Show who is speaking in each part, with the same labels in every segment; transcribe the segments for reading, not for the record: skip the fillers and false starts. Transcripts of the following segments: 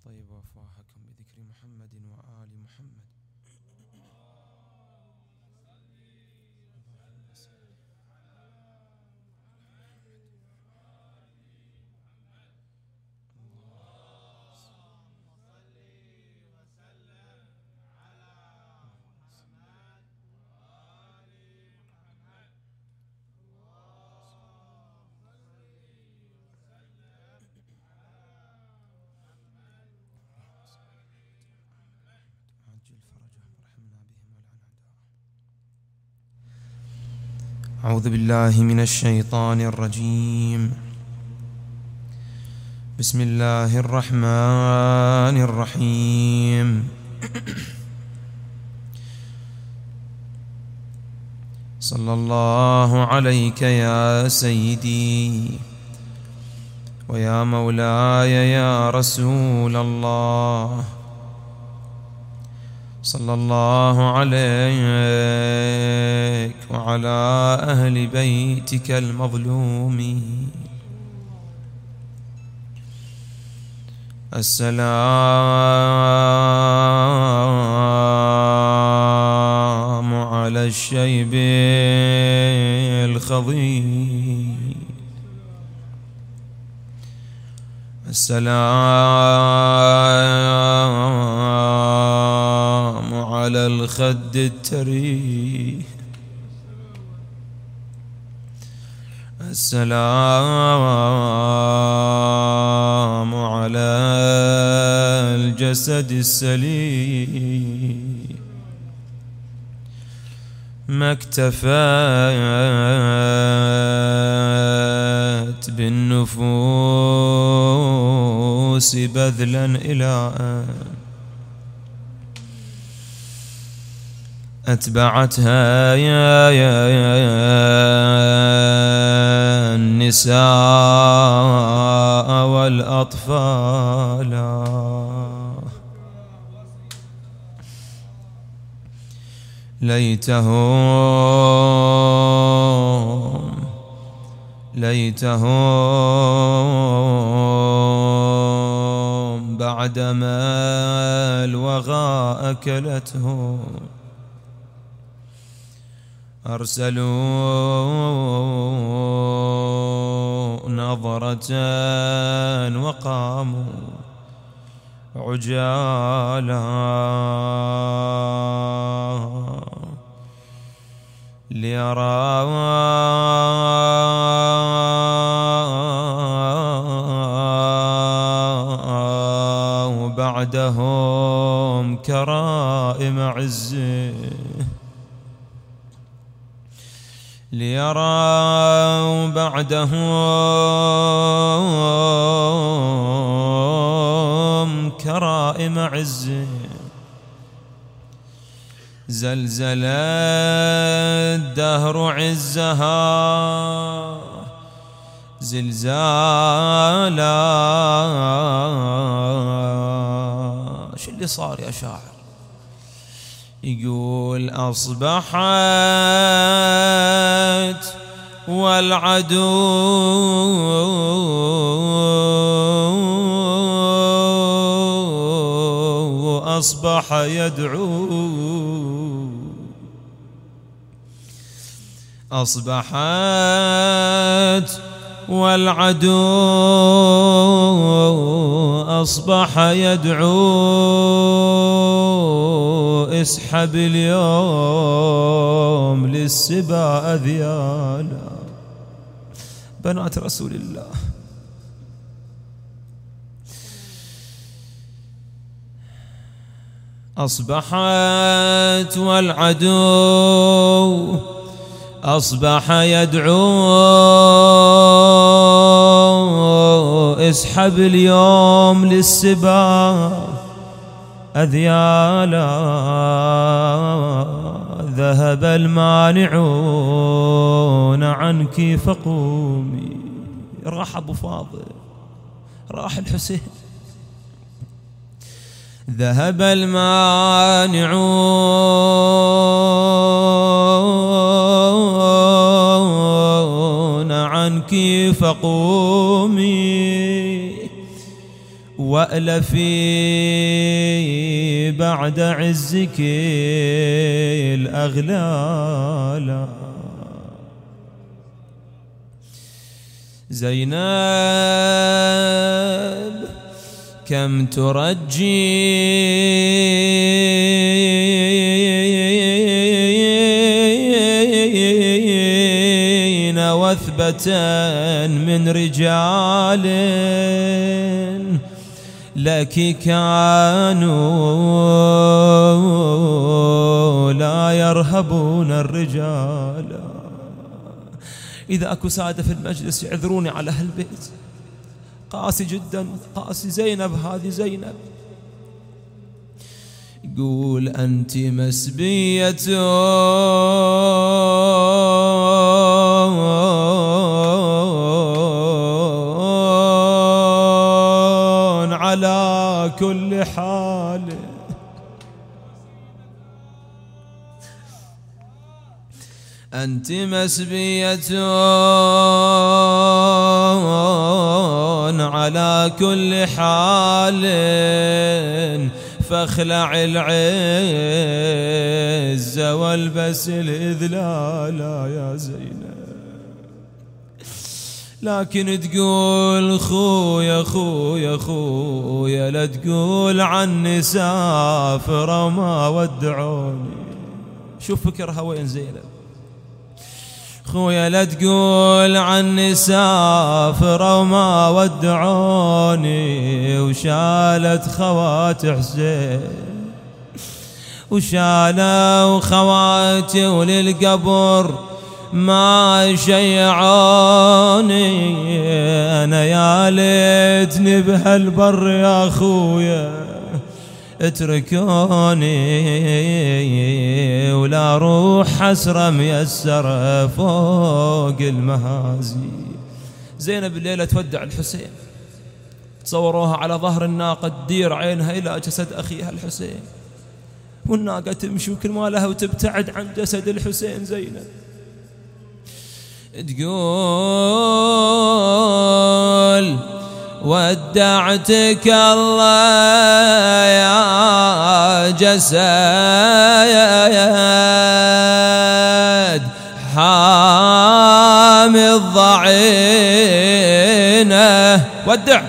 Speaker 1: طيب أفواهكم بذكر محمد وآل محمد. أعوذ بالله من الشيطان الرجيم. بسم الله الرحمن الرحيم. صلى الله عليك يا سيدي ويا مولاي يا رسول الله. صلى الله عليك وعلى أهل بيتك المظلومين. السلام على الشيب الخضير. السلام على الخد التري. السلام على الجسد السليم. ما اكتفت بالنفوس بذلا إلى أن أتبعتها يا النساء والأطفال. ليتهم بعدما الوغى أكلتهم أرسلوا نظرة وقاموا عجالا ليروا بعدهم كرائم عزه. ليروا بعدهم كرائم عزه. زلزل الدهر عزها زلزالا. شو اللي صار يا شاعر؟ يقول أصبحت والعدو أصبح يدعو. أصبحت والعدو أصبح يدعو. اسحب اليوم للسبا أذيالا. بنات رسول الله أصبحت والعدو أصبح يدعو. اسحب اليوم للسبا أذيالا. ذهب المانعون عنك فقومي. راح أبو فاضل، راح الحسين. ذهب المانعون عنك فقومي وألفي بعد عزك الأغلال. زينب كم ترجين وثبة من رجال لك كانوا لا يرهبون الرجال. إذا أكو سادة في المجلس يعذروني على هالبيت، قاسي جدا، قاسي. زينب هذه زينب. يقول أنت مسبية على كل حال، أنت مسبية على كل حال، فاخلع العز والبس الإذلال يا زينب. لكن تقول خويا خويا خويا، لا تقول عني سافر وما ودعوني. شوف فكرها وين زينب. خويا لا تقول عني سافر وما ودعوني، وشالت خوات حسين وشالوا خواتي وللقبر ما شيعوني. أنا يا ليتني بهالبر يا خويا اتركوني، ولا روح حسرة ميسرة فوق المهازي. زينب الليلة تودع الحسين، تصوروها على ظهر الناقة تدير عينها إلى جسد أخيها الحسين، والناقة تمشي وكل ما لها وتبتعد عن جسد الحسين. زينب تقول ودعتك الله يا جسد حامي الضعينة. ودع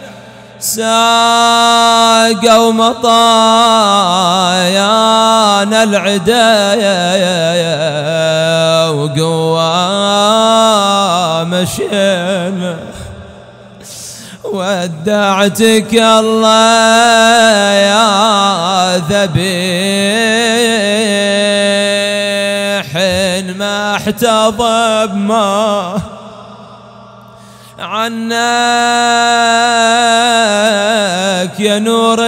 Speaker 1: ساقوا مطايانا العدايا وقوام مشينا. ودعتك الله يا ذبيح ما احتضب ما عنك يا نور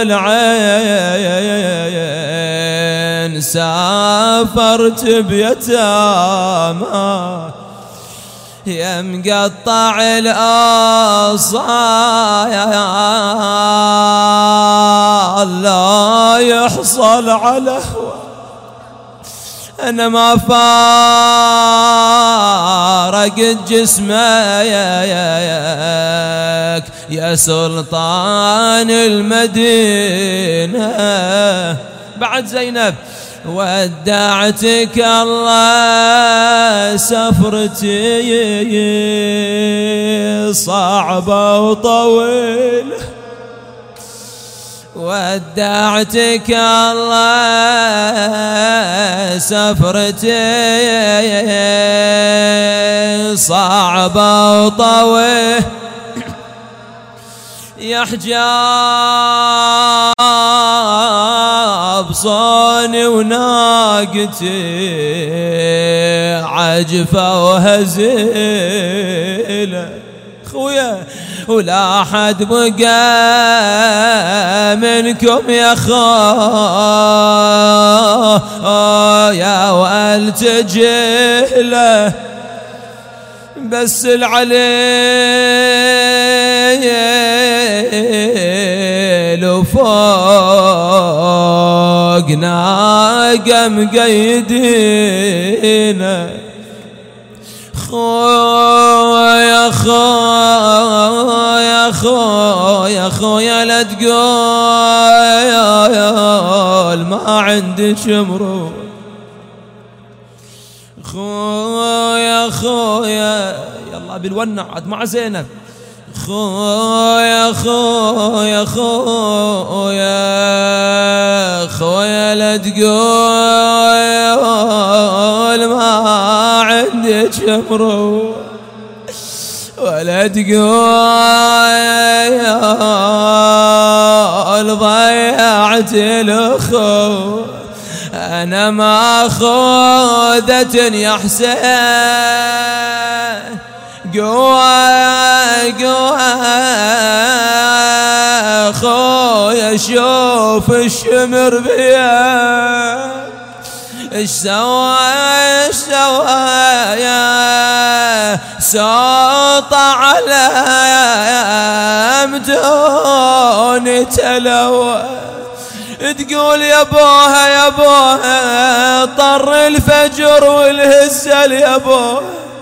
Speaker 1: العين. سافرت بيتامى يا مقطع الأصايا، لا يحصل على هوى. أنا ما فارقت جسمك يا سلطان المدينة. بعد زينب ودعتك الله سفرتي صعبة وطويلة. ودعتك الله سفرتي صعبة وطويلة. يا حجاب صوني وناقتي عجفة وهزيلة. خويا ولا حد بقى منكم يا يا والتجهله، بس العليل وفوق ناقة مقيدينه. خويا خويا خويا خويا لا تقول ما عندك مرور، خويا خويا يلا بالونع عاد مع زينب، خويا خويا خويا خويا لا تقول ما عندك مرور، ولا تقول ضيعت الأخو، أنا ما خذت يا حسين، قوى قوى خويا شوف الشمر بيا ايش سوى يا ساط على مدون تلوى، تقول يا بوها يا بوها طر الفجر والهزل يا بوها،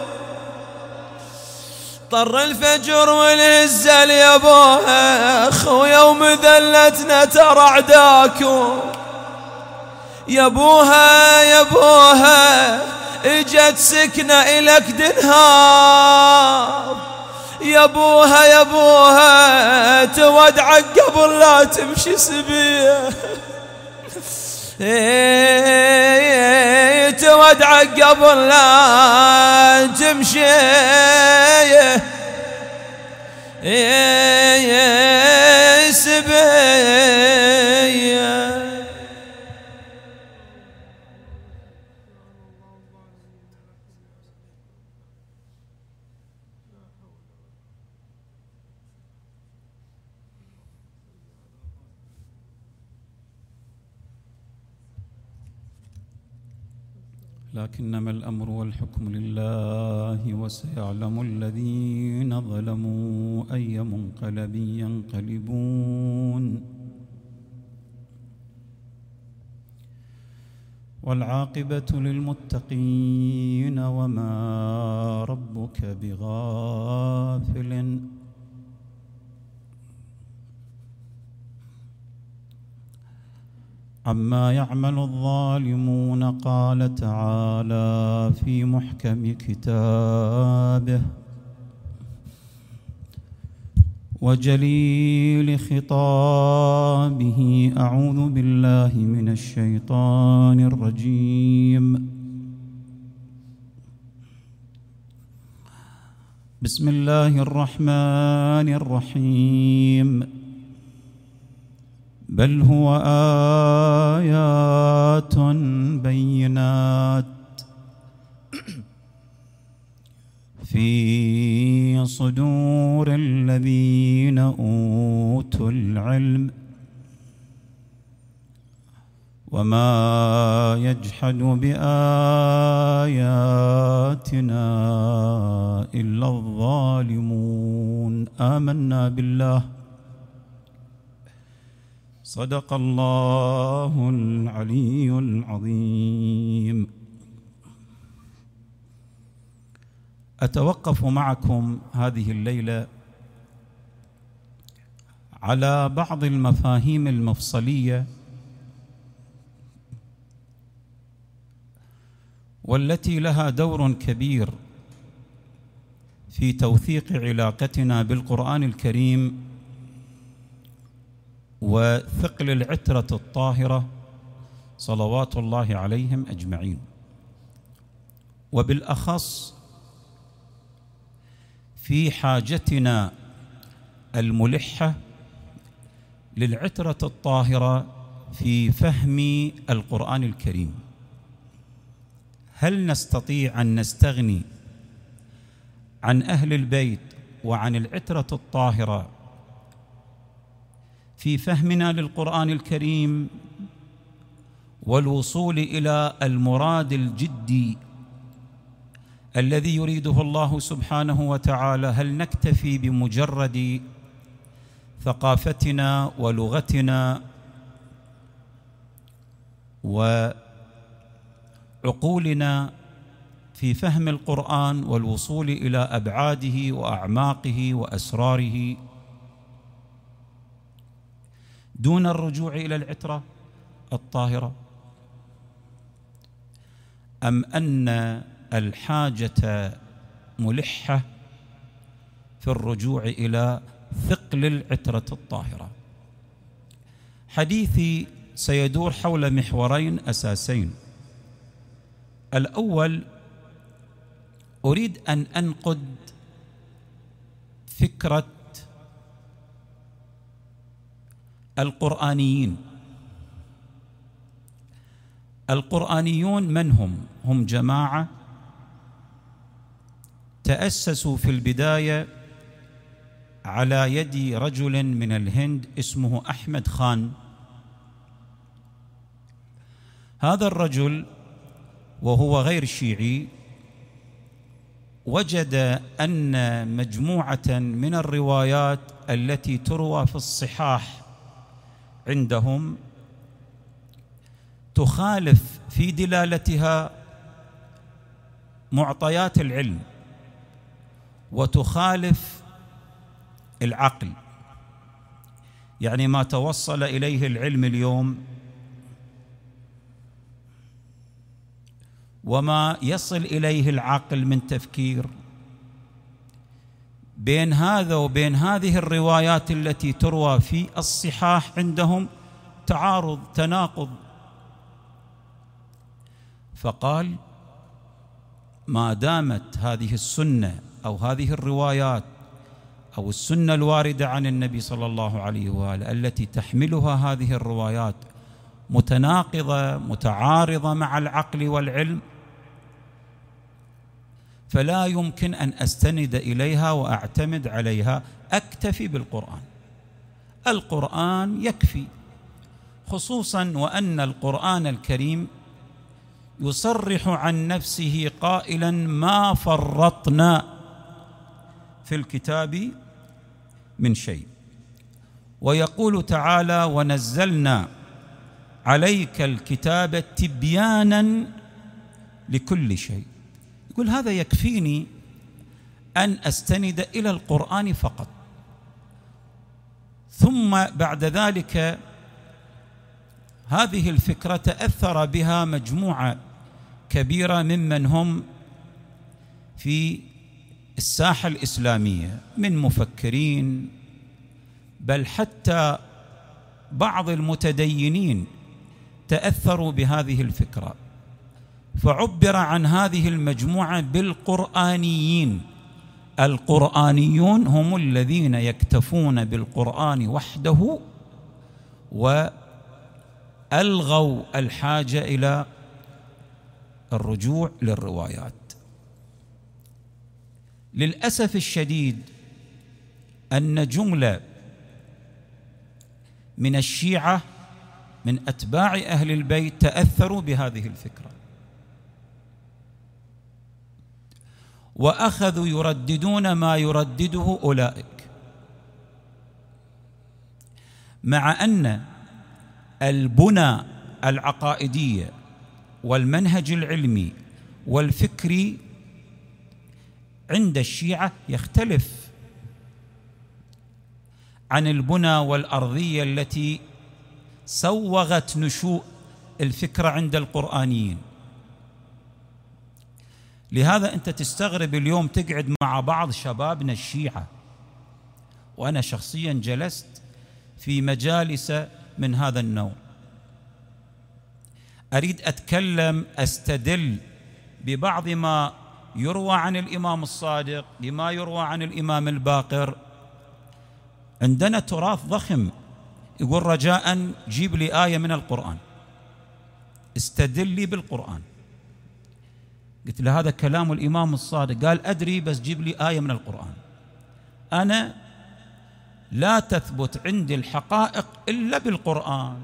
Speaker 1: طر الفجر والهزل يا بوها، خويا ومذلتنا ترى عداكم، يا بوها يا بوها اجت سكنة إلك دنهار، يا بوها يا بوها تودعك قبل لا تمشي سبيه، تودعك قبل لا تمشي سبيه.
Speaker 2: لكنما الأمر والحكم لله، وسيعلم الذين ظلموا أي منقلب ينقلبون، والعاقبة للمتقين، وما ربك بغافل عما يعمل الظالمون. قال تعالى في محكم كتابه وجليل خطابه: أعوذ بالله من الشيطان الرجيم، بسم الله الرحمن الرحيم. بل هو آيات بينات في صدور الذين أوتوا العلم، وما يجحد بآياتنا إلا الظالمون. آمنا بالله. صدق الله العلي العظيم. أتوقف معكم هذه الليلة على بعض المفاهيم المفصلية والتي لها دور كبير في توثيق علاقتنا بالقرآن الكريم وثقل العترة الطاهرة صلوات الله عليهم أجمعين، وبالأخص في حاجتنا الملحة للعترة الطاهرة في فهم القرآن الكريم. هل نستطيع أن نستغني عن أهل البيت وعن العترة الطاهرة في فهمنا للقرآن الكريم والوصول إلى المراد الجدي الذي يريده الله سبحانه وتعالى؟ هل نكتفي بمجرد ثقافتنا ولغتنا وعقولنا في فهم القرآن والوصول إلى أبعاده وأعماقه وأسراره دون الرجوع إلى العترة الطاهرة، أم أن الحاجة ملحة في الرجوع إلى ثقل العترة الطاهرة؟ حديثي سيدور حول محورين أساسين. الأول، أريد أن أنقد فكرة القرآنيين. القرآنيون من هم؟ هم جماعة تأسسوا في البداية على يد رجل من الهند اسمه أحمد خان. هذا الرجل وهو غير شيعي وجد أن مجموعة من الروايات التي تروى في الصحاح عندهم تخالف في دلالتها معطيات العلم وتخالف العقل. يعني ما توصل إليه العلم اليوم وما يصل إليه العقل من تفكير، بين هذا وبين هذه الروايات التي تروى في الصحاح عندهم تعارض، تناقض. فقال ما دامت هذه السنة أو هذه الروايات أو السنة الواردة عن النبي صلى الله عليه وآله التي تحملها هذه الروايات متناقضة متعارضة مع العقل والعلم، فلا يمكن أن أستند إليها وأعتمد عليها، أكتفي بالقرآن. القرآن يكفي، خصوصا وأن القرآن الكريم يصرح عن نفسه قائلا ما فرطنا في الكتاب من شيء، ويقول تعالى ونزلنا عليك الكتاب تبيانا لكل شيء. يقول هذا يكفيني أن أستند إلى القرآن فقط. ثم بعد ذلك هذه الفكرة تأثر بها مجموعة كبيرة ممن هم في الساحة الإسلامية من مفكرين، بل حتى بعض المتدينين تأثروا بهذه الفكرة، فعبر عن هذه المجموعة بالقرآنيين. القرآنيون هم الذين يكتفون بالقرآن وحده وألغوا الحاجة إلى الرجوع للروايات. للأسف الشديد أن جملة من الشيعة من أتباع أهل البيت تأثروا بهذه الفكرة وأخذوا يرددون ما يردده أولئك، مع أن البنى العقائدية والمنهج العلمي والفكري عند الشيعة يختلف عن البنى والأرضية التي سوغت نشوء الفكرة عند القرآنيين. لهذا أنت تستغرب اليوم تقعد مع بعض شبابنا الشيعة، وأنا شخصيا جلست في مجالس من هذا النوع، أريد أتكلم أستدل ببعض ما يروى عن الإمام الصادق، بما يروى عن الإمام الباقر. عندنا تراث ضخم، يقول رجاء جيب لي آية من القرآن، استدل لي بالقرآن. قلت له هذا كلام الإمام الصادق. قال أدري بس جيب لي آية من القرآن. أنا لا تثبت عندي الحقائق إلا بالقرآن.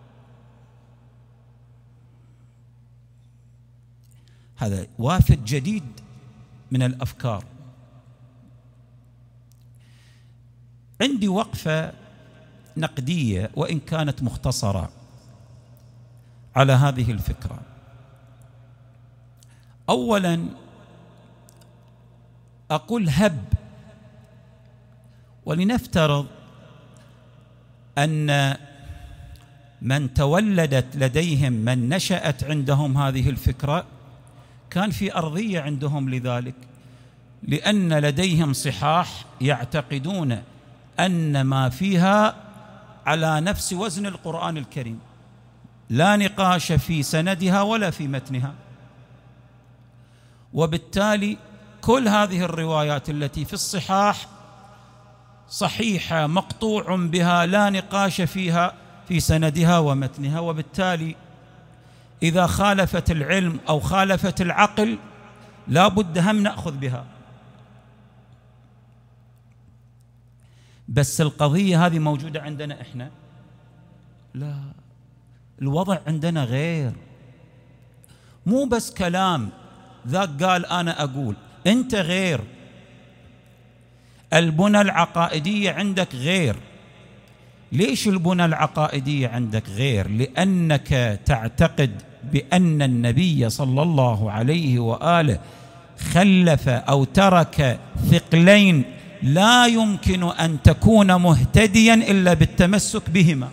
Speaker 2: هذا وافد جديد من الأفكار. عندي وقفة نقدية وإن كانت مختصرة على هذه الفكرة. أولا أقول هب، ولنفترض أن من تولدت لديهم، من نشأت عندهم هذه الفكرة، كان في أرضية عندهم لذلك، لأن لديهم صحاح يعتقدون أن ما فيها على نفس وزن القرآن الكريم، لا نقاش في سندها ولا في متنها. وبالتالي كل هذه الروايات التي في الصحاح صحيحة مقطوع بها، لا نقاش فيها في سندها ومتنها، وبالتالي إذا خالفت العلم أو خالفت العقل لا بد هم نأخذ بها. بس القضية هذه موجودة عندنا إحنا؟ لا، الوضع عندنا غير. مو بس كلام ذاك قال أنا أقول، أنت غير، البنى العقائدية عندك غير. ليش البنى العقائدية عندك غير؟ لأنك تعتقد بأن النبي صلى الله عليه وآله خلف أو ترك ثقلين لا يمكن أن تكون مهتديا إلا بالتمسك بهما.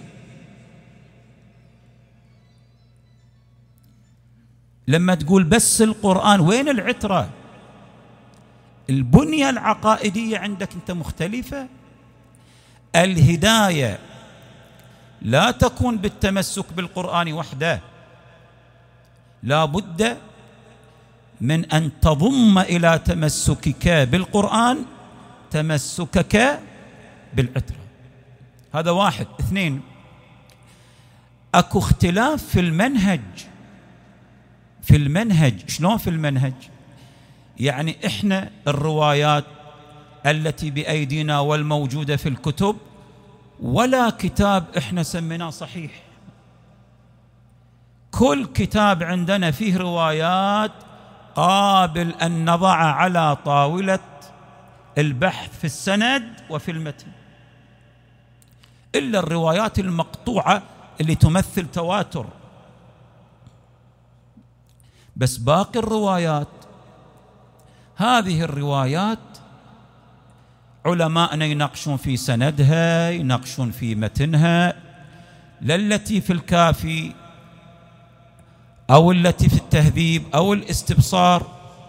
Speaker 2: لما تقول بس القرآن، وين العترة؟ البنية العقائدية عندك أنت مختلفة. الهداية لا تكون بالتمسك بالقرآن وحده، لا بد من أن تضم إلى تمسكك بالقرآن تمسكك بالعترة. هذا واحد. اثنين، أكو اختلاف في المنهج. في المنهج شلون؟ في المنهج يعني إحنا الروايات التي بأيدينا والموجودة في الكتب، ولا كتاب إحنا سميناه صحيح. كل كتاب عندنا فيه روايات قابل أن نضع على طاولة البحث في السند وفي المتن، إلا الروايات المقطوعة اللي تمثل تواتر. بس باقي الروايات، هذه الروايات علماءنا يناقشون في سندها، يناقشون في متنها، لا التي في الكافي أو التي في التهذيب أو الاستبصار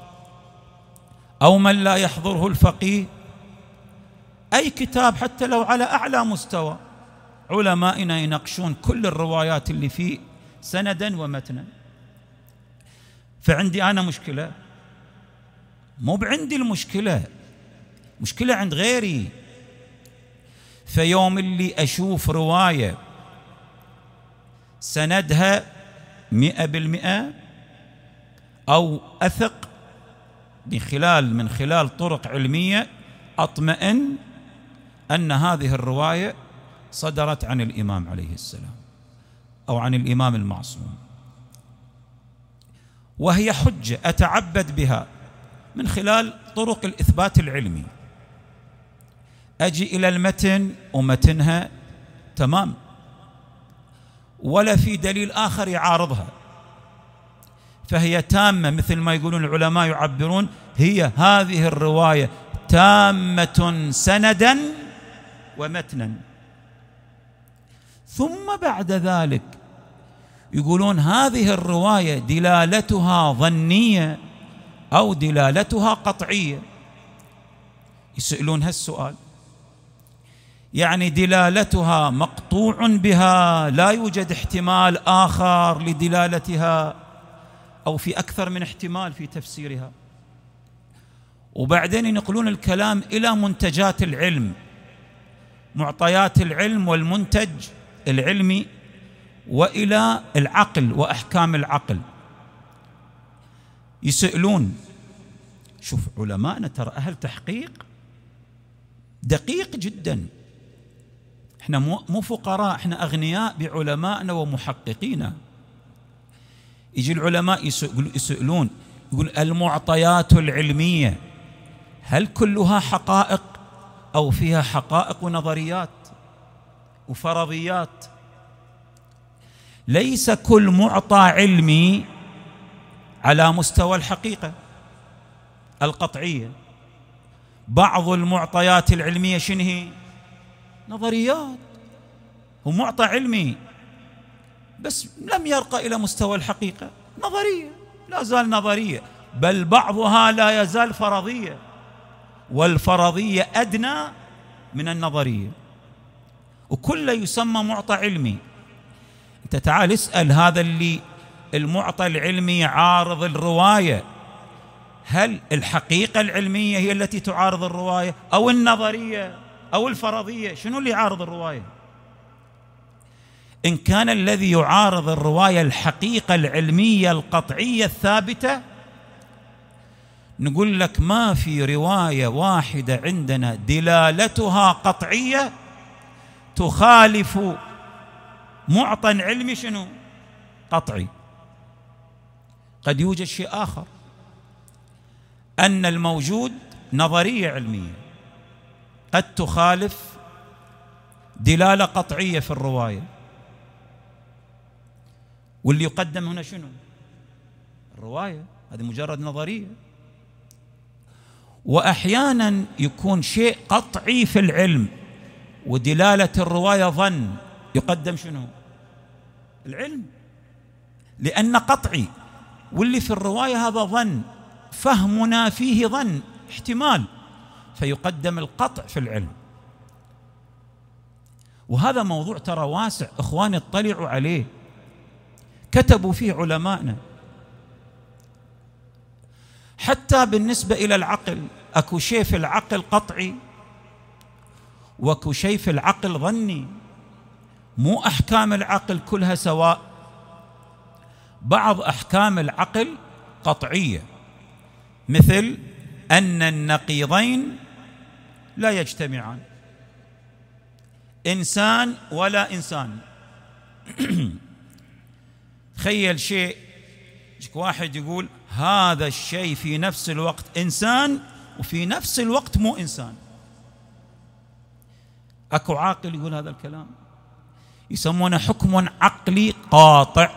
Speaker 2: أو من لا يحضره الفقيه. أي كتاب حتى لو على أعلى مستوى، علمائنا يناقشون كل الروايات اللي فيه سندا ومتنا. فعندي أنا مشكلة؟ مو بعندي المشكلة، مشكلة عند غيري. فيوم اللي أشوف رواية سندها 100% أو أثق من خلال طرق علمية، أطمئن أن هذه الرواية صدرت عن الإمام عليه السلام أو عن الإمام المعصوم، وهي حجة أتعبد بها من خلال طرق الإثبات العلمي. أجي إلى المتن ومتنها تمام، ولا في دليل آخر يعارضها، فهي تامة. مثل ما يقولون العلماء يعبرون، هي هذه الرواية تامة سندا ومتنا. ثم بعد ذلك يقولون هذه الرواية دلالتها ظنية أو دلالتها قطعية. يسألون هالسؤال، يعني دلالتها مقطوع بها، لا يوجد احتمال آخر لدلالتها، أو في أكثر من احتمال في تفسيرها. وبعدين ينقلون الكلام إلى منتجات العلم، معطيات العلم والمنتج العلمي، وإلى العقل وأحكام العقل. يسألون، شوف علماءنا ترى أهل تحقيق دقيق جدا، احنا مو فقراء، احنا أغنياء بعلمائنا ومحققينا. يجي العلماء يسألون، يقول المعطيات العلمية هل كلها حقائق أو فيها حقائق ونظريات وفرضيات؟ ليس كل معطى علمي على مستوى الحقيقة القطعية. بعض المعطيات العلمية شنو هي؟ نظريات، هو معطى علمي بس لم يرقى إلى مستوى الحقيقة، نظرية، لا زال نظرية، بل بعضها لا يزال فرضية، والفرضية أدنى من النظرية، وكله يسمى معطى علمي. أنت تعال اسأل هذا اللي المعطى العلمي عارض الرواية، هل الحقيقة العلمية هي التي تعارض الرواية أو النظرية أو الفرضية؟ شنو اللي يعارض الرواية؟ إن كان الذي يعارض الرواية الحقيقة العلمية القطعية الثابتة، نقول لك ما في رواية واحدة عندنا دلالتها قطعية تخالف معطى علمي شنو؟ قطعي. قد يوجد شيء آخر، أن الموجود نظرية علمية قد تخالف دلالة قطعية في الرواية، واللي يقدم هنا شنو؟ الرواية، هذه مجرد نظرية. وأحيانا يكون شيء قطعي في العلم ودلالة الرواية ظن، يقدم شنو؟ العلم، لأن قطعي، واللي في الرواية هذا ظن، فهمنا فيه ظن، احتمال، فيقدم القطع في العلم. وهذا موضوع ترى واسع، إخواني اطلعوا عليه، كتبوا فيه علماءنا. حتى بالنسبة إلى العقل، أكو شيء في العقل قطعي وأكو شيء في العقل ظني، مو أحكام العقل كلها سواء، بعض أحكام العقل قطعية، مثل أن النقيضين لا يجتمعان، إنسان ولا إنسان. تخيل شيء، واحد يقول هذا الشيء في نفس الوقت إنسان وفي نفس الوقت مو إنسان، أكو عاقل يقول هذا الكلام؟ يسمونه حكم عقلي قاطع.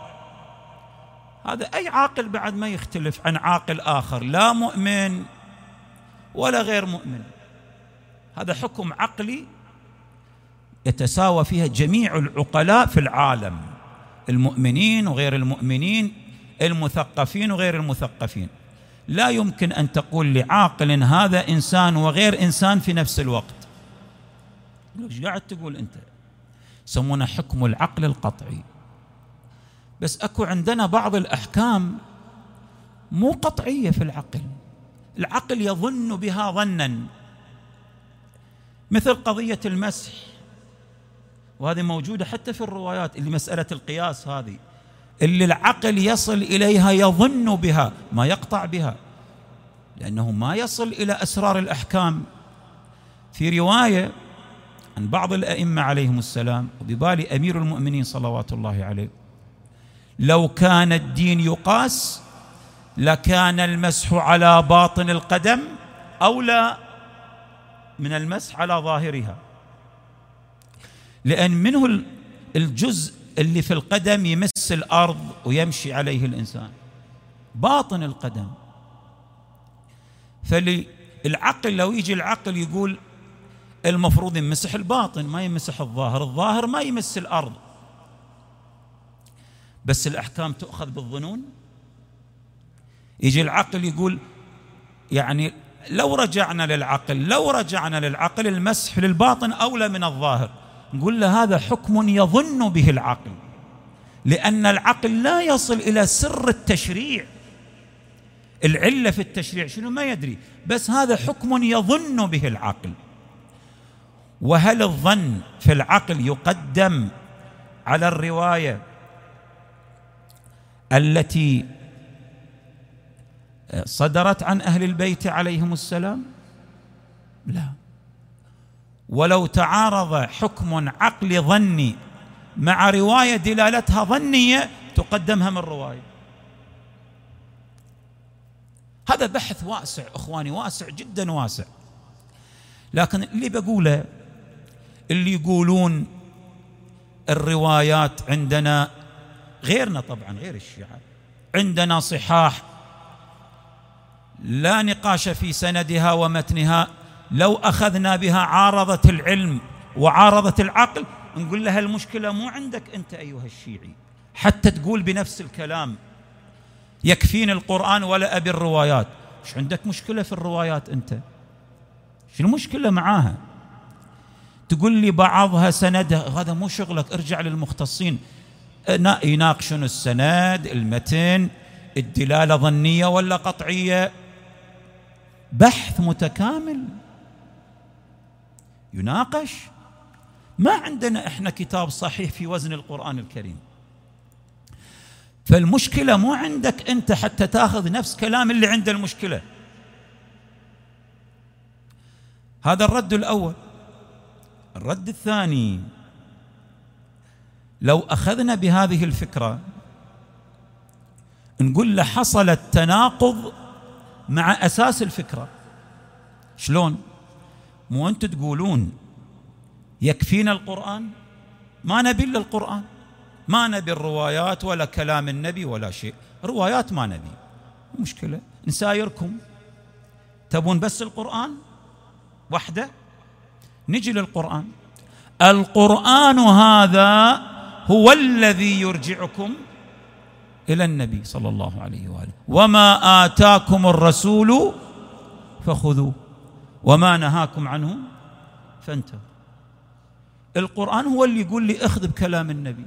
Speaker 2: هذا أي عاقل بعد ما يختلف عن عاقل آخر، لا مؤمن ولا غير مؤمن، هذا حكم عقلي يتساوى فيها جميع العقلاء في العالم، المؤمنين وغير المؤمنين، المثقفين وغير المثقفين. لا يمكن أن تقول لعاقل هذا إنسان وغير إنسان في نفس الوقت. ايش قاعد تقول أنت؟ يسمونه حكم العقل القطعي. بس أكو عندنا بعض الأحكام مو قطعية في العقل، العقل يظن بها ظنا، مثل قضية المسح، وهذه موجودة حتى في الروايات، اللي مسألة القياس هذه اللي العقل يصل إليها يظن بها، ما يقطع بها، لأنه ما يصل إلى أسرار الأحكام. في رواية عن بعض الأئمة عليهم السلام، وببالي أمير المؤمنين صلوات الله عليه، لو كان الدين يقاس لكان المسح على باطن القدم أولى من المسح على ظاهرها، لأن منه الجزء اللي في القدم يمس الأرض ويمشي عليه الإنسان، باطن القدم. فالعقل لو يجي العقل يقول المفروض يمسح الباطن ما يمسح الظاهر، الظاهر ما يمس الأرض، بس الأحكام تؤخذ بالظنون. يجي العقل يقول يعني لو رجعنا للعقل المسح للباطن أولى من الظاهر، نقول له هذا حكم يظن به العقل، لأن العقل لا يصل إلى سر التشريع، العلة في التشريع شنو ما يدري، بس هذا حكم يظن به العقل. وهل الظن في العقل يقدم على الرواية التي صدرت عن أهل البيت عليهم السلام؟ لا. ولو تعارض حكم عقلي ظني مع رواية دلالتها ظنية تقدمها من الرواية. هذا بحث واسع إخواني، واسع جدا واسع. لكن اللي بقوله، اللي يقولون الروايات عندنا غيرنا طبعا، غير الشيعة، عندنا صحاح لا نقاش في سندها ومتنها، لو أخذنا بها عارضت العلم وعارضت العقل، نقول لها المشكلة مو عندك أنت أيها الشيعي، حتى تقول بنفس الكلام يكفيني القرآن ولا أبي الروايات. إيش عندك مشكلة في الروايات أنت؟ شو المشكلة معاها؟ تقول لي بعضها سندها، هذا مو شغلك، ارجع للمختصين يناقشون السند، المتن، الدلالة ظنية ولا قطعية، بحث متكامل يناقش. ما عندنا احنا كتاب صحيح في وزن القرآن الكريم. فالمشكلة مو عندك انت حتى تاخذ نفس كلام اللي عنده المشكلة. هذا الرد الأول. الرد الثاني، لو أخذنا بهذه الفكرة نقول له حصل التناقض مع أساس الفكرة. شلون؟ مو أنتم تقولون يكفينا القرآن، ما نبي إلا القرآن، ما نبي الروايات ولا كلام النبي ولا شيء، روايات ما نبي، مشكلة نسايركم، تبون بس القرآن وحده. نجي للقرآن. القرآن هذا هو الذي يرجعكم إلى النبي صلى الله عليه وآله، وما آتاكم الرسول فخذوه وما نهاكم عنه فانتهوا. القرآن هو اللي يقول لي اخذ بكلام النبي.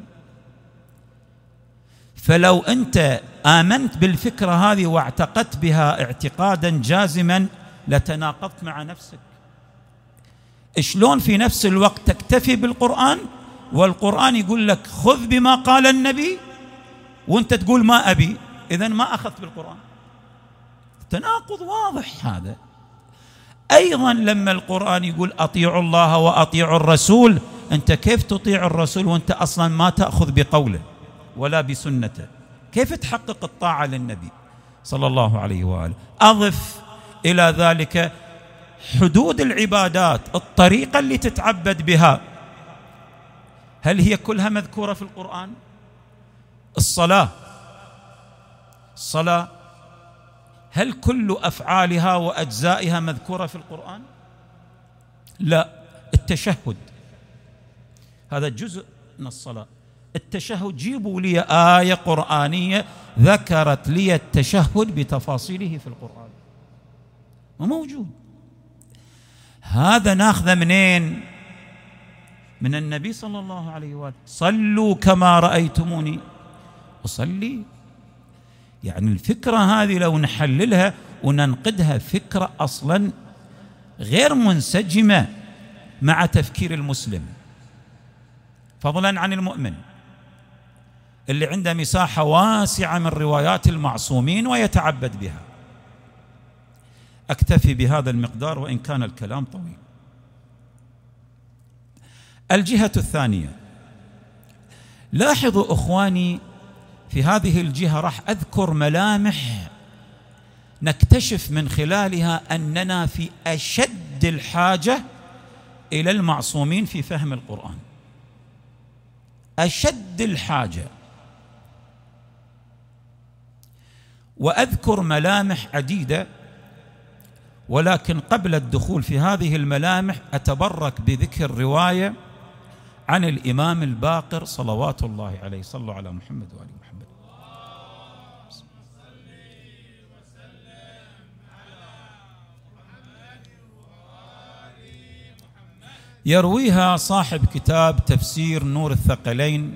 Speaker 2: فلو أنت آمنت بالفكرة هذه واعتقدت بها اعتقادا جازما لتناقضت مع نفسك. شلون في نفس الوقت تكتفي بالقرآن والقرآن يقول لك خذ بما قال النبي وانت تقول ما أبي، إذن ما أخذت بالقرآن؟ تناقض واضح هذا. أيضا لما القرآن يقول أطيعوا الله وأطيعوا الرسول، أنت كيف تطيع الرسول وأنت أصلا ما تأخذ بقوله ولا بسنته؟ كيف تحقق الطاعة للنبي صلى الله عليه وآله؟ أضف إلى ذلك حدود العبادات، الطريقة اللي تتعبد بها، هل هي كلها مذكورة في القرآن؟ الصلاة هل كل أفعالها وأجزائها مذكورة في القرآن؟ لا. التشهد هذا جزء من الصلاة. التشهد جيبوا لي آية قرآنية ذكرت لي التشهد بتفاصيله في القرآن، موجود. هذا ناخذه منين؟ من النبي صلى الله عليه وآله. صلوا كما رأيتموني أصلي. يعني الفكرة هذه لو نحللها وننقدها، فكرة أصلا غير منسجمة مع تفكير المسلم، فضلا عن المؤمن اللي عنده مساحة واسعة من روايات المعصومين ويتعبد بها. أكتفي بهذا المقدار وإن كان الكلام طويل. الجهة الثانية، لاحظوا أخواني في هذه الجهة راح أذكر ملامح نكتشف من خلالها أننا في أشد الحاجة إلى المعصومين في فهم القرآن، أشد الحاجة. وأذكر ملامح عديدة، ولكن قبل الدخول في هذه الملامح أتبرك بذكر رواية عن الإمام الباقر صلوات الله عليه. صلوا على محمد وآل محمد. يرويها صاحب كتاب تفسير نور الثقلين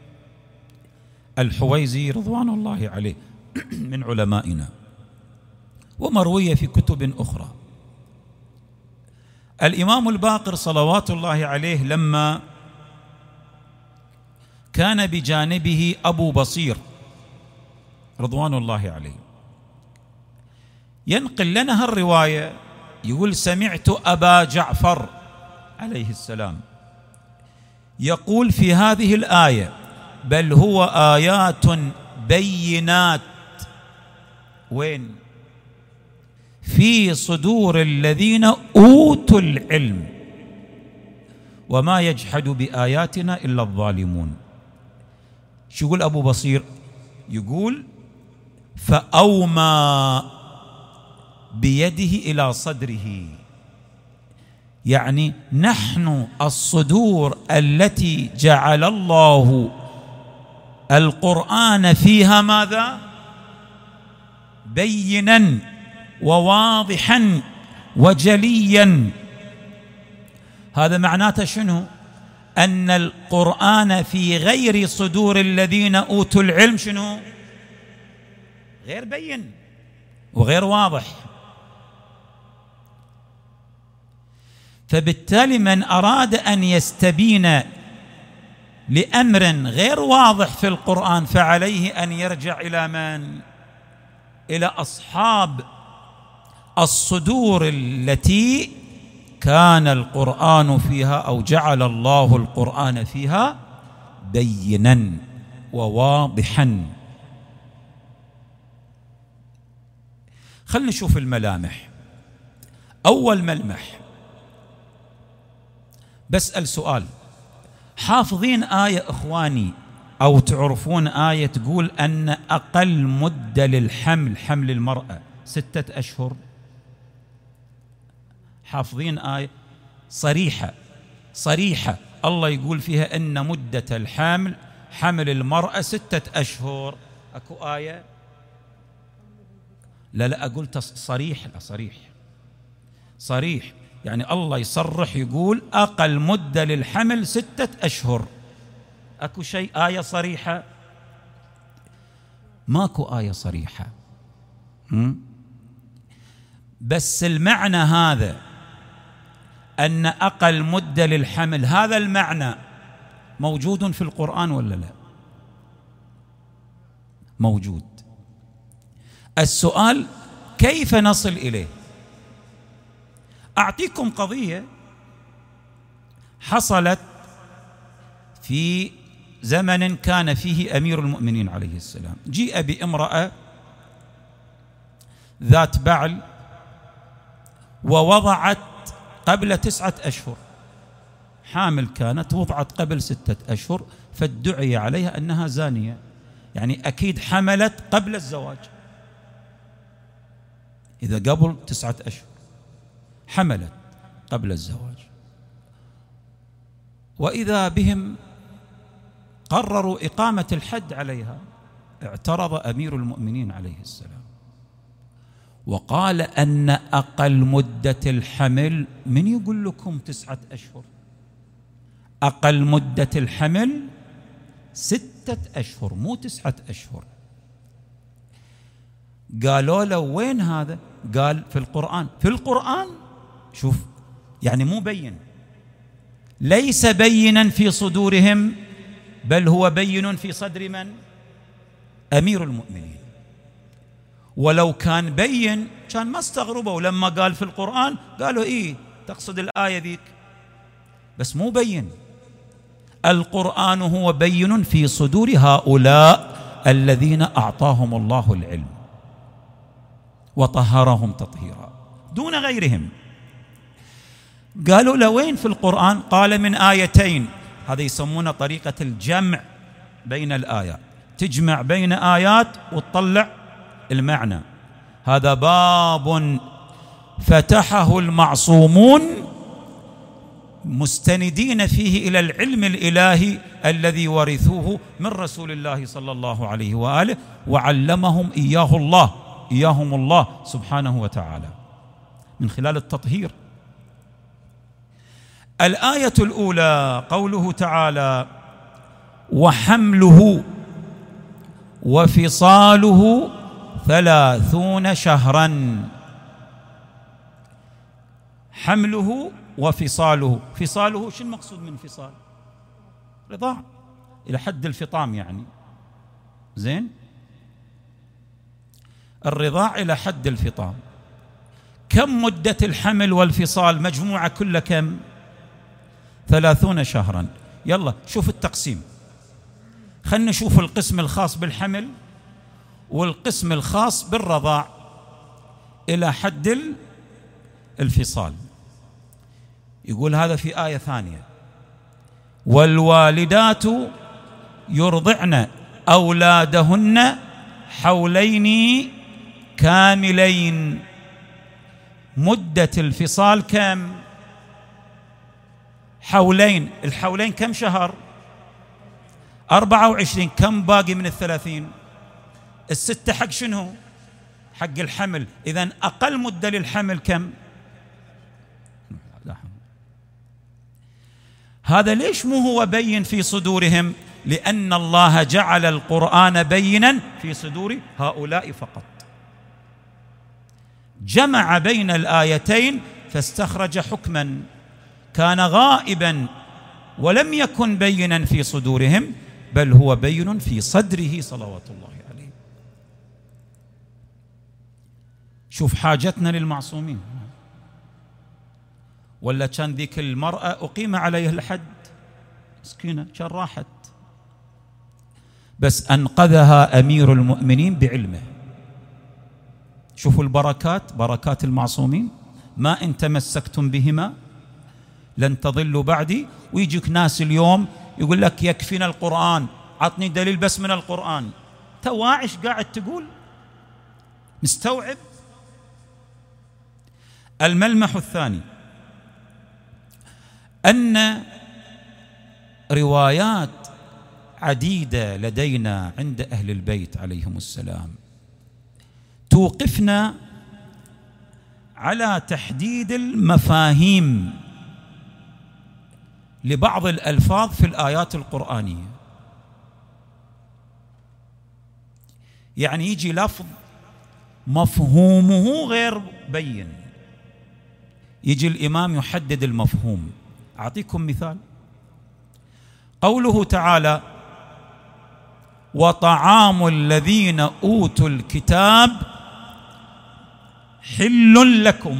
Speaker 2: الحويزي رضوان الله عليه من علمائنا، ومروية في كتب أخرى. الإمام الباقر صلوات الله عليه لما كان بجانبه أبو بصير رضوان الله عليه ينقل لنا الرواية، يقول سمعت أبا جعفر عليه السلام يقول في هذه الآية بل هو آيات بينات، وين؟ في صدور الذين أوتوا العلم وما يجحد بآياتنا إلا الظالمون. شو يقول أبو بصير؟ يقول فأومى بيده إلى صدره، يعني نحن الصدور التي جعل الله القرآن فيها ماذا؟ بينا وواضحا وجليا. هذا معناته شنو؟ أن القرآن في غير صدور الذين أوتوا العلم شنو؟ غير بين وغير واضح. فبالتالي من أراد أن يستبين لأمر غير واضح في القرآن فعليه أن يرجع إلى من؟ إلى أصحاب الصدور التي كان القرآن فيها أو جعل الله القرآن فيها بينا وواضحا. خلنا نشوف الملامح. أول ملمح، بسأل سؤال، حافظين آية إخواني أو تعرفون آية تقول أن أقل مدة للحمل، حمل المرأة 6 أشهر؟ حافظين آية صريحة الله يقول فيها أن مدة الحمل، حمل المرأة 6 أشهر. أكو آية؟ لا أقول صريح، لا صريح يعني الله يصرح يقول أقل مدة للحمل 6 أشهر. أكو شيء آية صريحة؟ ماكو آية صريحة. بس المعنى هذا أن أقل مدة للحمل، هذا المعنى موجود في القرآن ولا لا؟ موجود. السؤال كيف نصل إليه؟ أعطيكم قضية حصلت في زمن كان فيه أمير المؤمنين عليه السلام. جيء بامرأة ذات بعل ووضعت قبل 9 أشهر، حامل كانت، وضعت قبل 6 أشهر، فادعي عليها أنها زانية، يعني أكيد حملت قبل الزواج. إذا قبل 9 أشهر حملت قبل الزواج، وإذا بهم قرروا إقامة الحد عليها. اعترض أمير المؤمنين عليه السلام وقال أن أقل مدة الحمل، من يقول لكم 9 أشهر؟ أقل مدة الحمل 6 أشهر مو 9 أشهر. قالوا له وين هذا؟ قال في القرآن. في القرآن؟ شوف، يعني مو بين، ليس بينا في صدورهم، بل هو بين في صدر من؟ أمير المؤمنين. ولو كان بين كان ما استغربوا لما قال في القرآن، قالوا إيه تقصد الآية ذيك، بس مو بين. القرآن هو بين في صدور هؤلاء الذين أعطاهم الله العلم وطهرهم تطهيرا دون غيرهم. قالوا لوين في القرآن؟ قال من آيتين. هذا يسمونه طريقة الجمع بين الآيات، تجمع بين آيات وتطلع المعنى. هذا باب فتحه المعصومون مستندين فيه إلى العلم الإلهي الذي ورثوه من رسول الله صلى الله عليه وآله، وعلمهم إياهم الله سبحانه وتعالى من خلال التطهير. الآية الأولى قوله تعالى: وحمله وفصاله 30 شهرا. حمله وفصاله، فصاله شو المقصود من فصال؟ رضاع إلى حد الفطام، يعني زين، الرضاع إلى حد الفطام. كم مدة الحمل والفصال مجموعة كلها كم؟ 30 شهرا. يلا شوف التقسيم، خلنا نشوف القسم الخاص بالحمل والقسم الخاص بالرضاع إلى حد الفصال. يقول هذا في آية ثانية: والوالدات يرضعن أولادهن حولين كاملين. مدة الفصال كم؟ حولين. الحولين كم شهر؟ 24. كم باقي من 30؟ الستة حق شنو؟ حق الحمل. إذن أقل مدة للحمل كم؟ هذا ليش مو هو بين في صدورهم؟ لأن الله جعل القرآن بينا في صدور هؤلاء فقط، جمع بين الآيتين فاستخرج حكما كان غائبا ولم يكن بينا في صدورهم، بل هو بين في صدره صلوات الله عليه. شوف حاجتنا للمعصومين. ولا كان ذيك المرأة أقيم عليها الحد، مسكينة كان راحت، بس أنقذها أمير المؤمنين بعلمه. شوفوا البركات، بركات المعصومين، ما إن تمسكتم بهما لن تضلوا بعدي. ويجيك ناس اليوم يقول لك يكفينا القرآن، عطني دليل بس من القرآن. تواعش قاعد تقول، مستوعب؟ الملمح الثاني أن روايات عديدة لدينا عند أهل البيت عليهم السلام توقفنا على تحديد المفاهيم لبعض الألفاظ في الآيات القرآنية. يعني يجي لفظ مفهومه غير بين، يجي الإمام يحدد المفهوم. أعطيكم مثال. قوله تعالى: وطعام الذين أوتوا الكتاب حل لكم.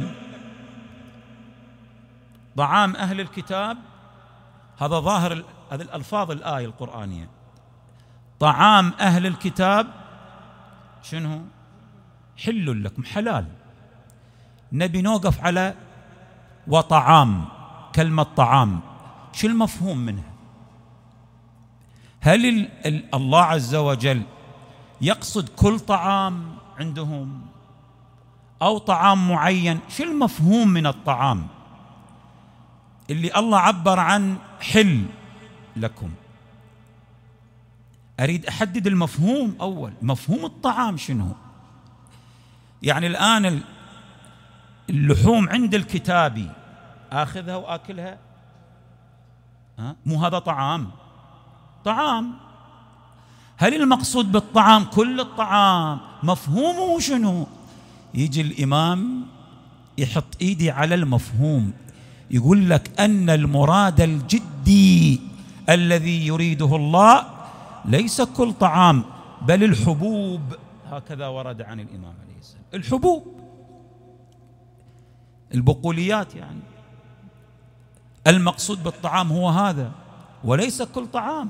Speaker 2: طعام أهل الكتاب هذا ظاهر هذه الألفاظ الآية القرآنية. طعام أهل الكتاب شنو؟ حل لكم، حلال. نبي نوقف على وطعام. كلمة طعام شو المفهوم منها؟ هل الله عز وجل يقصد كل طعام عندهم أو طعام معين؟ شو المفهوم من الطعام اللي الله عبر عن حل لكم؟ أريد أحدد المفهوم أول. مفهوم الطعام شنو؟ يعني الآن اللحوم عند الكتابي آخذها وآكلها، مو هذا طعام؟ طعام. هل المقصود بالطعام كل الطعام؟ مفهومه شنو؟ يجي الإمام يحط إيدي على المفهوم، يقول لك أن المراد الجدي الذي يريده الله ليس كل طعام بل الحبوب. هكذا ورد عن الإمام عليه السلام. الحبوب، البقوليات، يعني المقصود بالطعام هو هذا وليس كل طعام.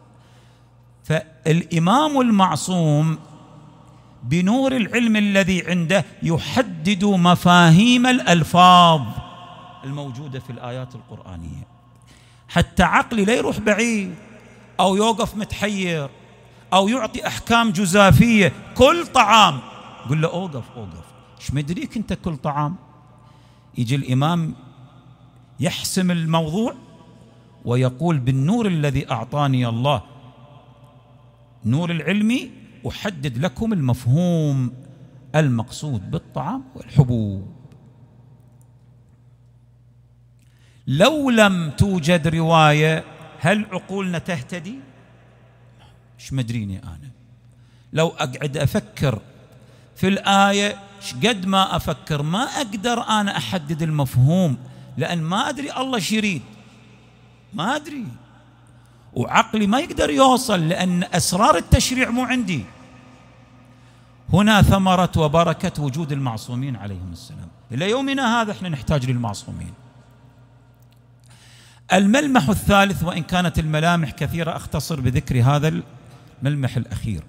Speaker 2: فالإمام المعصوم بنور العلم الذي عنده يحدد مفاهيم الألفاظ الموجودة في الآيات القرآنية، حتى عقلي لا يروح بعيد أو يوقف متحير أو يعطي أحكام جزافية. كل طعام، قل له أوقف إيش مدريك أنت كل طعام؟ يجي الإمام يحسم الموضوع ويقول: بالنور الذي أعطاني الله، نور العلمي، أحدد لكم المفهوم المقصود بالطعام والحبوب. لو لم توجد رواية هل عقولنا تهتدي؟ مش مدريني أنا. لو أقعد أفكر في الآية قد ما أفكر ما أقدر أنا أحدد المفهوم، لأن ما أدري الله ايش يريد، ما أدري، وعقلي ما يقدر يوصل، لأن أسرار التشريع مو عندي. هنا ثمرة وبركة وجود المعصومين عليهم السلام. إلى يومنا هذا احنا نحتاج للمعصومين. الملمح الثالث، وإن كانت الملامح كثيرة أختصر بذكر هذا الملمح الأخير.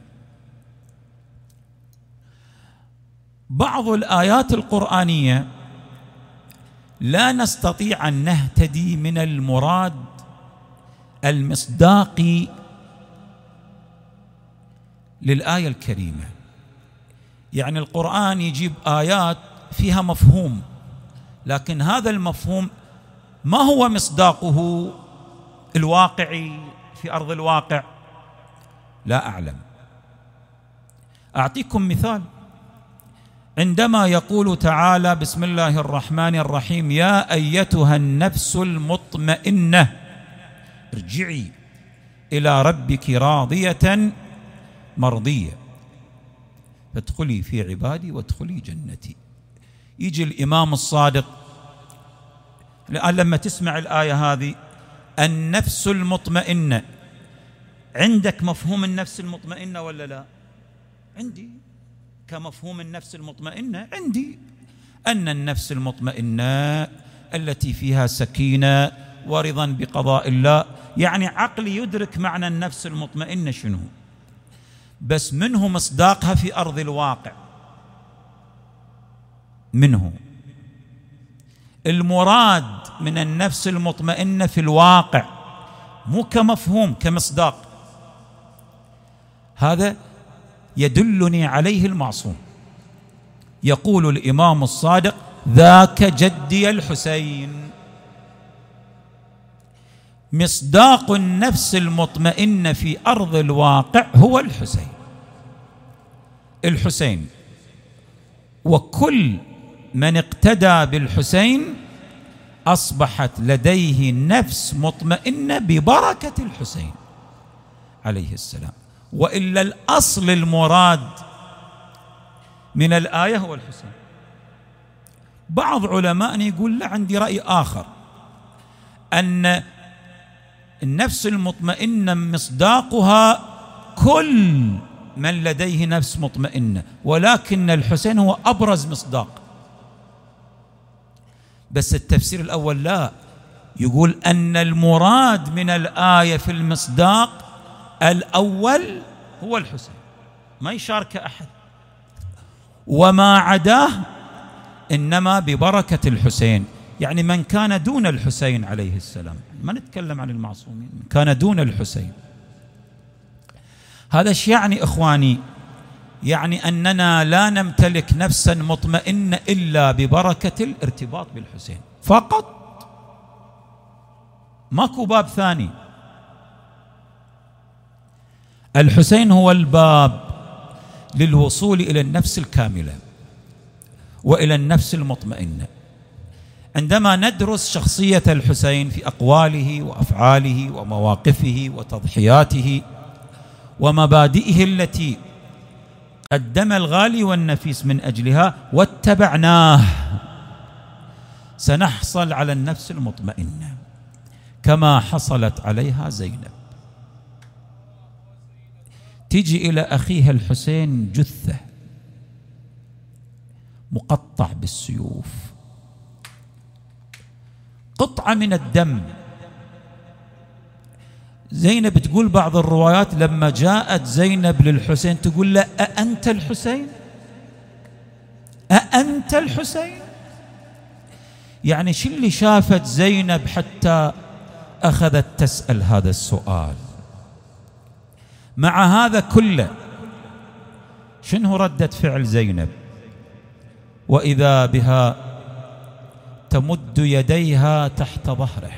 Speaker 2: بعض الآيات القرآنية لا نستطيع أن نهتدي من المراد المصداقي للآية الكريمة. يعني القرآن يجيب آيات فيها مفهوم، لكن هذا المفهوم ما هو مصداقه الواقعي في أرض الواقع؟ لا أعلم. أعطيكم مثال. عندما يقول تعالى بسم الله الرحمن الرحيم: يا أيتها النفس المطمئنة ارجعي إلى ربك راضية مرضية فادخلي في عبادي وادخلي جنتي. يجي الإمام الصادق الآن لما تسمع الآية هذه: النفس المطمئنة، عندك مفهوم النفس المطمئنة ولا لا؟ عندي. كمفهوم النفس المطمئنة عندي أن النفس المطمئنة التي فيها سكينة ورضا بقضاء الله، يعني عقلي يدرك معنى النفس المطمئنة شنو، بس منه مصداقها في أرض الواقع. منه المراد من النفس المطمئنة في الواقع، مو كمفهوم، كمصداق. هذا يدلني عليه المعصوم. يقول الإمام الصادق: ذاك جدي الحسين. مصداق النفس المطمئنة في أرض الواقع هو الحسين. الحسين، وكل من اقتدى بالحسين أصبحت لديه نفس مطمئنة ببركة الحسين عليه السلام. وإلا الأصل المراد من الآية هو الحسين. بعض علماء يقول: لا، عندي رأي آخر، أن النفس المطمئنة مصداقها كل من لديه نفس مطمئنة، ولكن الحسين هو أبرز مصداق. بس التفسير الأول لا، يقول أن المراد من الآية في المصداق الأول هو الحسين، ما يشارك أحد، وما عداه إنما ببركة الحسين. يعني من كان دون الحسين عليه السلام، ما نتكلم عن المعصومين، من كان دون الحسين. هذا ايش يعني إخواني؟ يعني أننا لا نمتلك نفسا مطمئنة إلا ببركة الارتباط بالحسين فقط، ماكو باب ثاني. الحسين هو الباب للوصول إلى النفس الكاملة وإلى النفس المطمئنة. عندما ندرس شخصية الحسين في أقواله وأفعاله ومواقفه وتضحياته ومبادئه التي قدم الغالي والنفيس من أجلها واتبعناه، سنحصل على النفس المطمئنة كما حصلت عليها زينب. تيجي إلى أخيها الحسين جثة مقطع بالسيوف، قطعة من الدم. زينب تقول بعض الروايات لما جاءت زينب للحسين تقول له: أأنت الحسين؟ أأنت الحسين؟ يعني شو اللي شافت زينب حتى أخذت تسأل هذا السؤال؟ مع هذا كله شنو ردة فعل زينب؟ وإذا بها تمد يديها تحت ظهره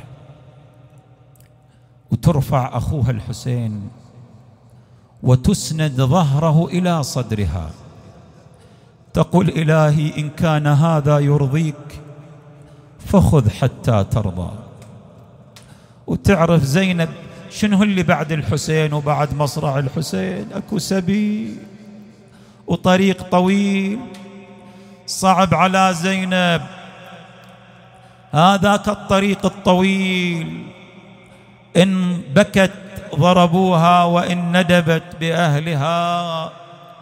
Speaker 2: وترفع أخوها الحسين وتسند ظهره إلى صدرها، تقول: إلهي إن كان هذا يرضيك فخذ حتى ترضى. وتعرف زينب شنو اللي بعد الحسين وبعد مصرع الحسين؟ أكو سبيل وطريق طويل صعب على زينب. هذاك الطريق الطويل، إن بكت ضربوها وإن ندبت بأهلها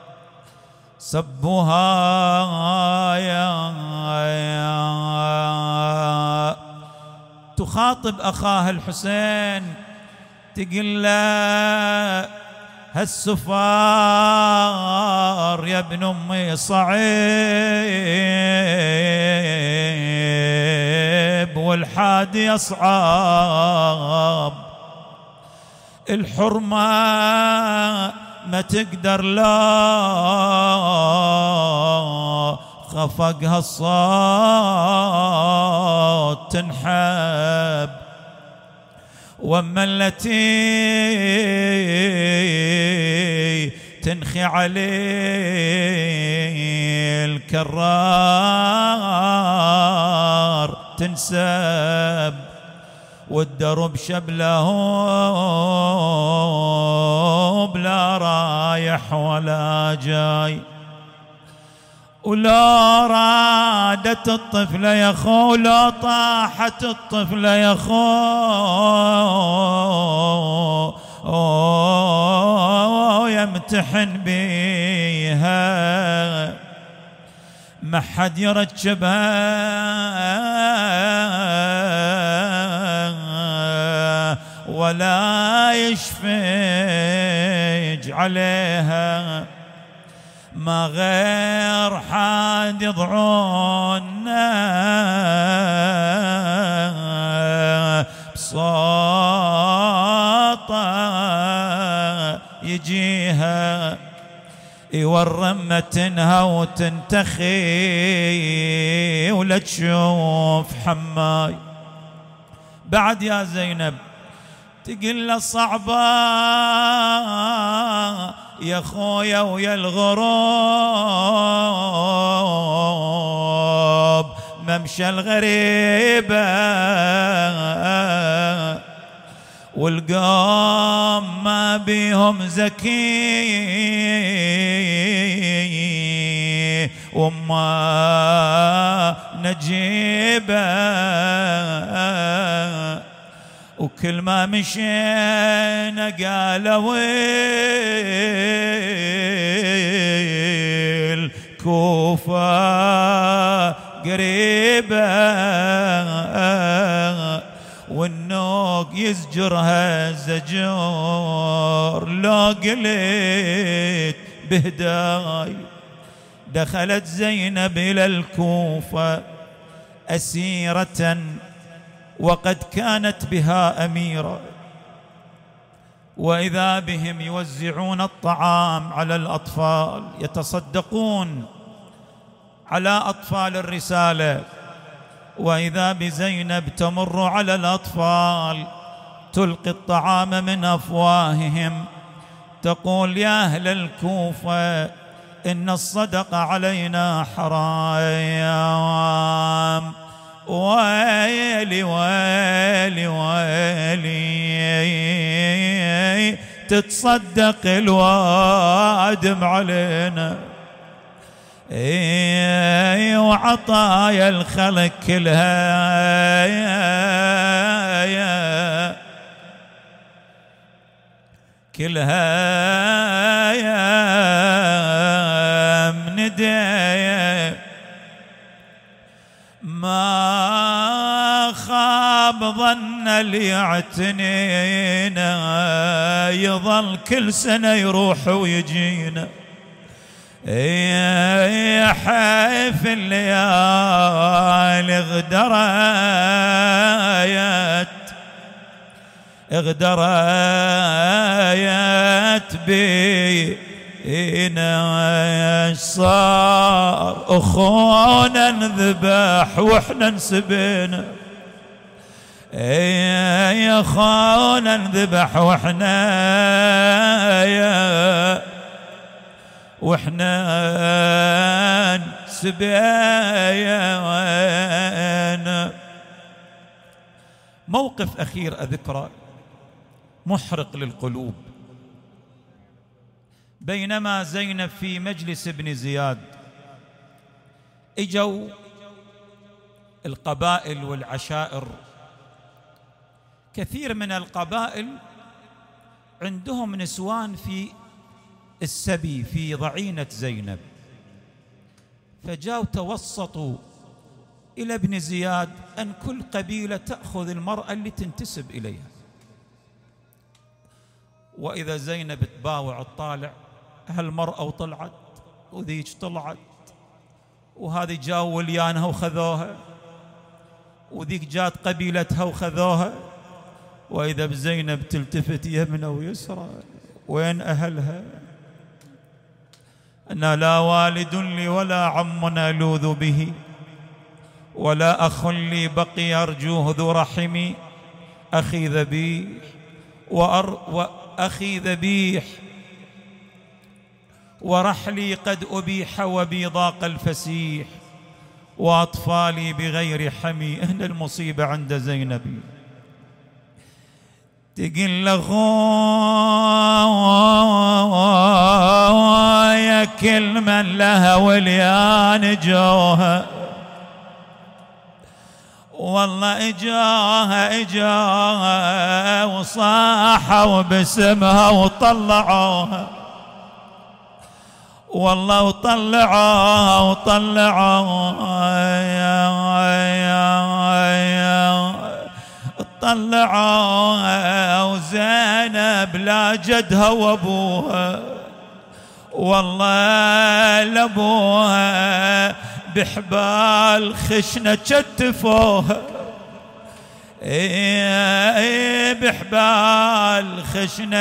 Speaker 2: سبوها. تخاطب أخاها الحسين تقول له: هالسفار يا ابن أمي صعب والحادي يصعب، الحرمة ما تقدر لا خفقها الصوت تنحب، واما التي تنخي عليه الكرار تنسب، والدرب شبله بلا رايح ولا جاي. ولو رادت الطفلة يا خو، لو طاحت الطفلة يا خو يمتحن بيها، ما حد يركبها ولا يشفج عليها، ما غير حد يضعونا بصوته يجيها، يورم تنهى وتنتخي ولا تشوف حماي. بعد يا زينب تقل له صعبة يا خويا ويا الغروب، ممشى الغريبة والقوم ما بيهم زكي، وما نجيبة وكل ما مشينا قالوا الكوفة قريبة، والنوق يزجرها الزجور لو قلت بهداي. دخلت زينب إلى الكوفة أسيرة وقد كانت بها أميرة، وإذا بهم يوزعون الطعام على الأطفال، يتصدقون على أطفال الرسالة، وإذا بزينب تمر على الأطفال تلقي الطعام من أفواههم، تقول يا أهل الكوفة إن الصدق علينا حرام، ويلي ويلي ويلي تتصدق الوادم علينا، وعطايا الخلق كلها من يدي، ما خاب ظن اللي يعتنينا، يظل كل سنة يروح ويجينا، يا حيف الليالي اغدريت بينا، صار اخونا نذبح واحنا نسبنا، يا اخونا نذبح واحنا نسبنا. موقف أخير أذكره محرق للقلوب. بينما زينب في مجلس ابن زياد، اجوا القبائل والعشائر، كثير من القبائل عندهم نسوان في السبي في ضعينة زينب، فجاءوا توسطوا إلى ابن زياد أن كل قبيلة تأخذ المرأة اللي تنتسب إليها. وإذا زينب تباوع تطالع هالمرأة وطلعت وذيك طلعت، وهذه جاوا وليانها وخذوها، وذيك جات قبيلتها وخذوها، وإذا بزينب تلتفت يمنى ويسرى وين أهلها أنا لا والد لي ولا عم ألوذ به ولا أخ لي بقي أرجوه ذو رحمي. أخي ذبيح وأخي ذبيح ورحلي قد أبيح وبي ضاق الفسيح وأطفالي بغير حمي. هنا المصيبة عند زينب، تقل يا كل من لها وليان جوها، والله إجاها وصاحوا باسمها وطلعوها، والله وطلعوها وزينب لا جدها وابوها، والله لابوها بحبال خشنة كتفوها، بحبال خشنة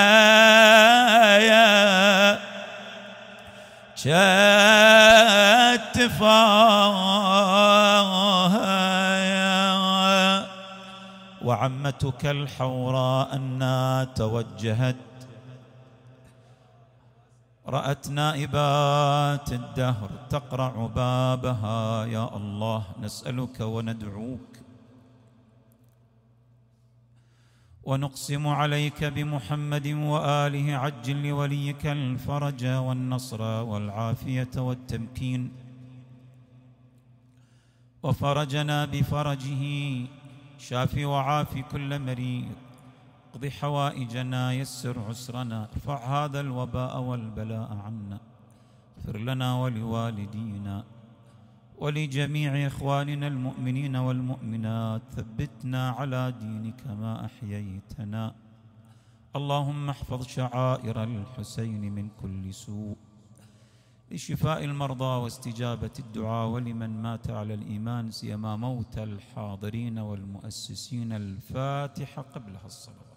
Speaker 2: كتفوها. وعمتك الحوراء أنها توجهت، رأت نائبات الدهر تقرع بابها. يا الله نسألك وندعوك ونقسم عليك بمحمد وآله عجل لوليك الفرج والنصر والعافية والتمكين، وفرجنا بفرجه. شافي وعافي كل مريض، اقض حوائجنا، يسر عسرنا، ارفع هذا الوباء والبلاء عنا، اغفر لنا ولوالدينا ولجميع إخواننا المؤمنين والمؤمنات، ثبتنا على دينك ما أحييتنا. اللهم احفظ شعائر الحسين من كل سوء، لشفاء المرضى واستجابة الدعاء، ولمن مات على الإيمان، سيما موتى الحاضرين والمؤسسين. الفاتحة قبلها الصلاة.